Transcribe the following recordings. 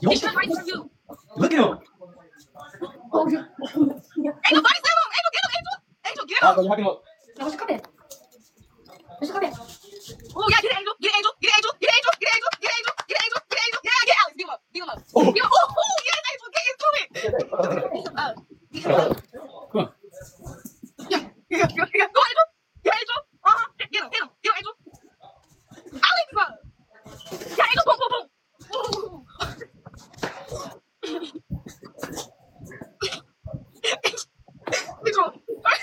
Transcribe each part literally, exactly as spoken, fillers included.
You He's trying to fight you. look at him. Oh, yeah. Angel, body slam him. Angel, get him. Angel, Angel, get All him. right, bro, you hype him up. Now, where's the carpet? Where's the carpet? Oh yeah, get it, Angel. Get it, Angel. Get it, Angel. Get it, Angel. Get it, Angel. Get it, Angel. Get it, Angel. Get it, Angel. Yeah, get Alex. Beat him up. Beat him up. Oh. Beat him up. Oh, oh, yes, Angel. Get into it. Beat him up. Beat him up. Come on. Yeah, yeah, yeah, yeah. Go, Angel. Get Angel. Uh-huh. Get him. Get him. Get him, Angel. Alex. Yeah, Angel. Boom, boom, boom. Ooh. Angel.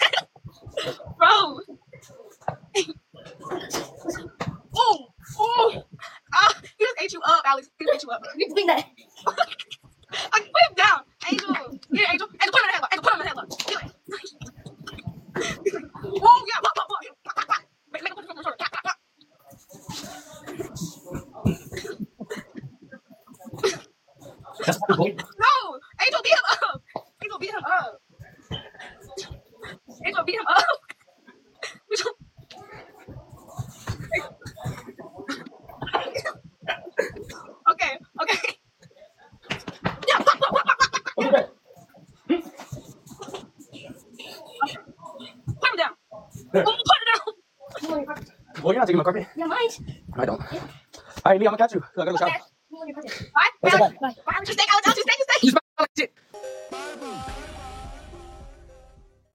Bro. Oh, oh. Ah, he just ate you up, Alex. He just ate you up. You doing that? I put him down. Angel. Get it, Angel. Angel, put him in the headlock. Angel, put him in the headlock. Get it. Oh, yeah. Pop, pop, pop. Pop, pop, pop. Make, make him put him on the shoulder. Pop, pop, pop. That's the boy. No. Angel, beat him up. Angel, beat him up. Angel, beat him up. Angel. Okay, okay. Yeah, pop, pop, pop, pop, pop, pop. Okay, back. Put him down. Oh, put him down. You want your carpet? Boy, you're not taking my carpet. Yeah, mine. I don't. All right, Lee, I'm gonna catch you. I gotta go Okay. shower. You want your carpet? Bye. That's Alex. okay. Bye. Bye, Alex. You stay, Alex. Alex, you stay, you stay. You smell like shit.